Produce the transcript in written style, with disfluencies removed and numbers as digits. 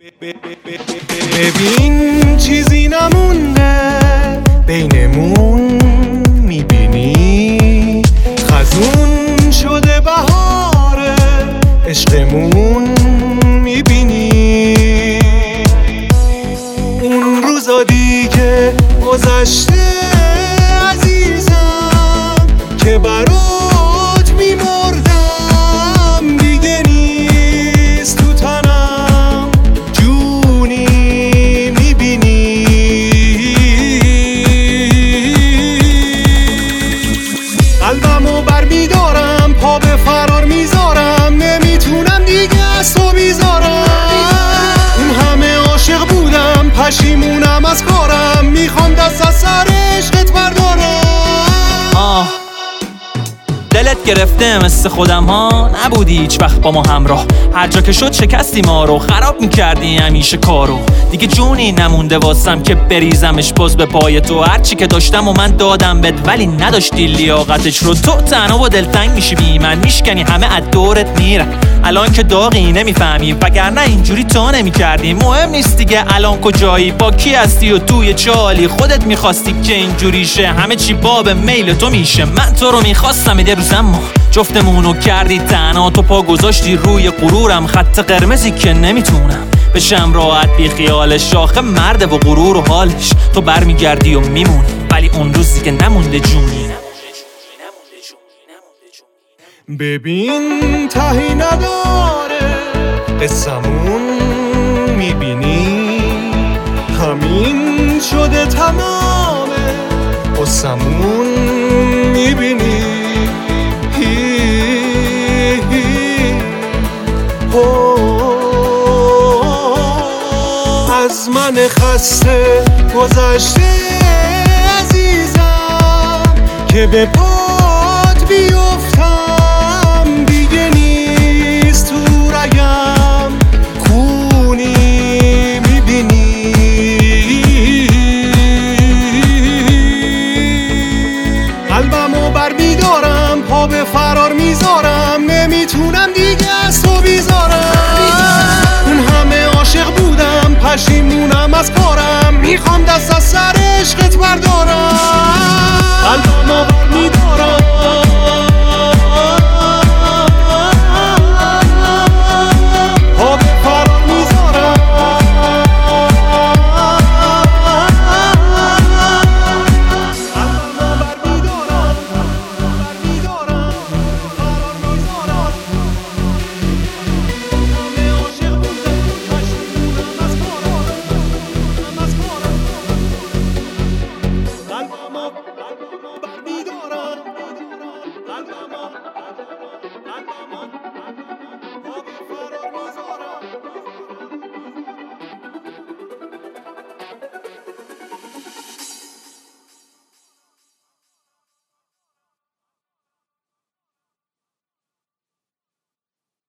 ببین چیزی نمونده بینمون، میبینی خزون شده بهاره عشقمون، میبینی اون روزا دیگه گذشته عزیزم که برات میمردم، دیگه نیست تو تنم جونی، میبینی قلبمو برمیدارم، پا به فرار میذارم، نمیتونم دیگه از تو بیزارم. اون همه عاشق بودم، پشیمونم از کارم، میخوام دست از سر عشقت بردارم. دلت گرفته مثل خودم ها، نبودی هیچ وقت با ما همراه، هر جا که شد شکستی ما رو، خراب میکردی همیشه کارو. دیگه جونی نمونده واسم که بریزمش باز به پای تو، هرچی که داشتم و من دادم بد ولی نداشتی لیاقتش رو. تو تنها و دلتنگ میشی بی من، میشکنی همه از دورت میرن، الان که داغی نمیفهمی، وگرنه اینجوری تا نمیکردی. مهم نیست دیگه الان کجایی، با کی هستی و توی چه حالی، خودت میخواستی که اینجوری شه، همه چی باب میل تو میشه. من تو رو میخواستم یه روز اما جفتمونو کردی تنها، تو پا گذاشتی روی غرورم، خط قرمزی که نمیتونم بشم راحت بی خیال. شاخه مرده و غرور و حالش، تو برمیگردی و میمونی، ولی اون روزی که نمونده جونی. ببین تهی نداره قصمون، میبینی همین شده تمامه قصمون، میبینی از من خسته گذشته عزیزم که به پات بیو